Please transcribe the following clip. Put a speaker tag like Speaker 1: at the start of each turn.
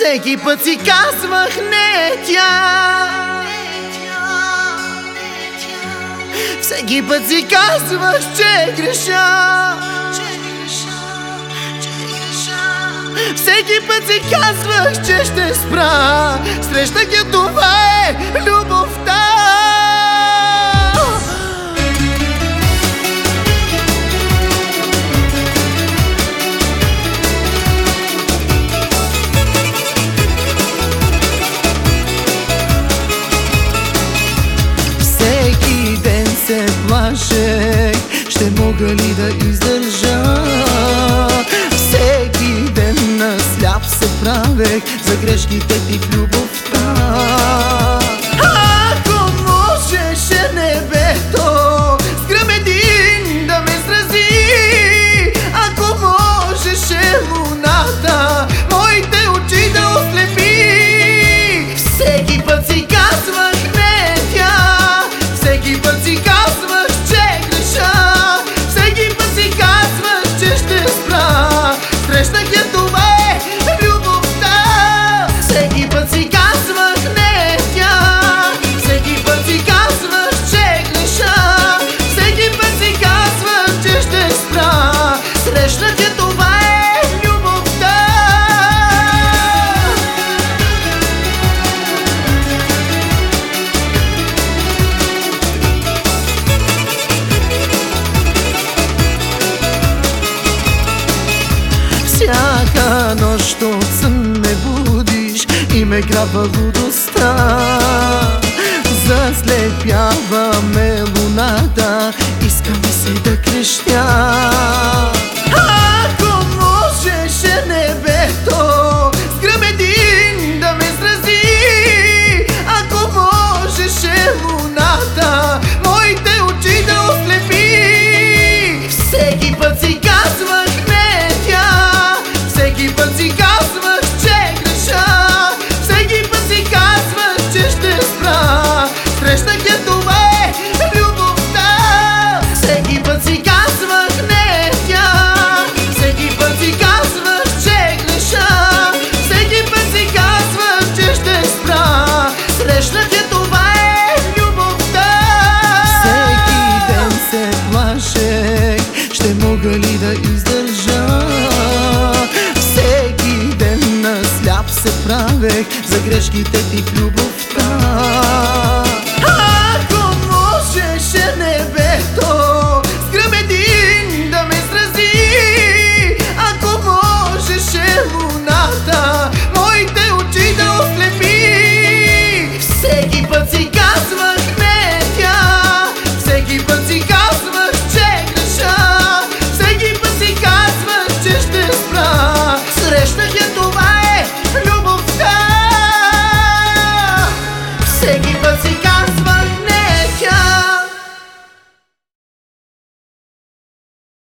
Speaker 1: Всеки път си казвах не тя. Всеки път си казвах, че греша. Всеки път си казвах, че ще спра. Срещах я, това е любовта. Всеки ден се плашех, ще мога ли да издържа. Всеки ден на сляп се правех за грешките ти в любовта. Ако можеше небето с гръм един да ме срази, ако можеше луната моите очи да ослепи. Всеки път си казвах не тя, всеки път си казвах, че греша. Всеки път си казвах, че ще спра. Срещнах я, това е любовта. Всеки път си казвах не тя, всеки път си казвах, че греша. Всеки път си казвах, че ще спра. Срещнах я, това е любовта. Всяка нощ от сън ме будиш и ме грабва лудостта. Заслепява ме луната, искам се да крещя. Ако можеше небето с гръм един да ме срази, ако можеше луната моите очи да ослепи. Всеки път си казвах не тя, всеки път си казвах, че греша. Всеки път си казвах, че ще спра. Срещнах я, това е любовта. Всеки път си казвах не тя, всеки път си казвах, че греша. Всеки път си казвах, че ще спра. Срещнах я, това е любовта. Всеки ден се плашех, ще мога ли да издържа. Всеки ден на сляп се правех за грешките ти в любовта.